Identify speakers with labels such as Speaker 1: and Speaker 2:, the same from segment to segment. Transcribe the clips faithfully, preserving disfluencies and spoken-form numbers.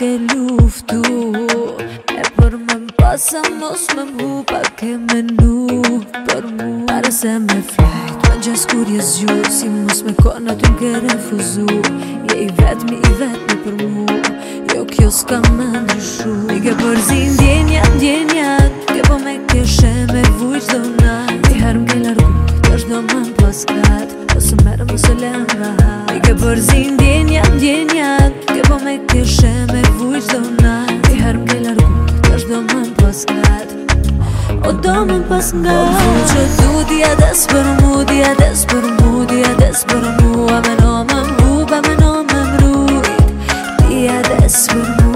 Speaker 1: ke luftu e për me m'pasa mos me m'hu pa ke menu për mu pare se me flejt ma gjes kur je zgju si mos me kona ty m'ke refuzu je i vetmi i vetmi për mu jo kjo s'ka me ndryshu i ke përzin djenja djenja ke po me keshe me vujq do nat i her m'ke largu tash do më m'paskat ose merë më se lem rahat i ke përzin djenja djenja ke po me keshe me vujq do nat i her m'ke largu tash do më m'paskat o do më m'paskat o që du dija des për mu dija des për mu dija des për mu a me no më m'hub a me no më m'rujt dija des për mu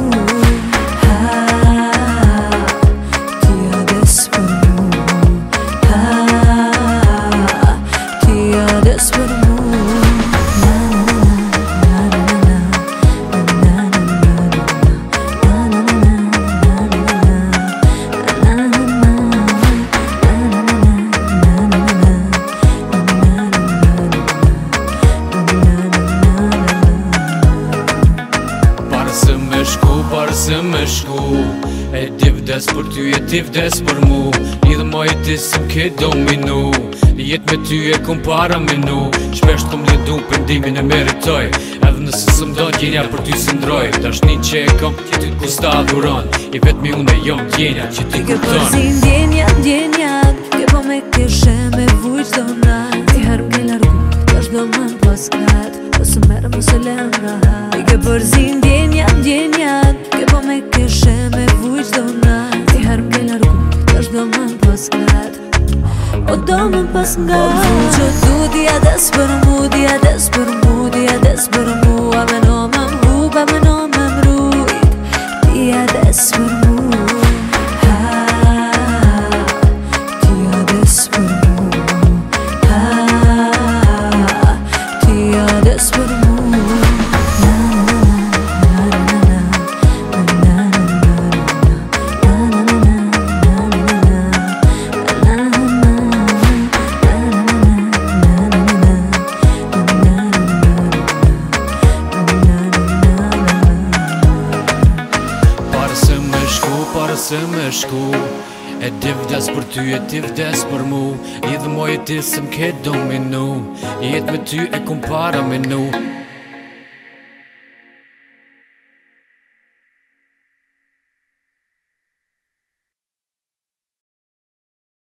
Speaker 2: Se me shku e ti vdes për ty e ti vdes për mu një dhe moj e ti se m'ke dominu jet me ty e kom para minu shpesht kom lidu pëndimin e meritoj edhe nëse së m'do djenja për ty së ndroj dashnin që e kom që ty kusta dhuron i vetmi unë e jom djenja që ti kupton
Speaker 1: i ke përzin djenja djenja ke po me keshe me vujq do nat i her m'ke largu tash do më m'paskat ose merë më se lem rahat i ke përzin djenja djenja ke po me keshe me vujq do nat i her m'ke largu tash do më m'paskat o do më m'paskat o që du dija des për mu dija des për mu dija des për mu a me no më m'hub a me no më m'rujt dija des për mu
Speaker 2: Pare se me shku e ti vdes për ty e ti vdes për mu i dhe moj e ti se m'ke dominu jet me ty e kom para menu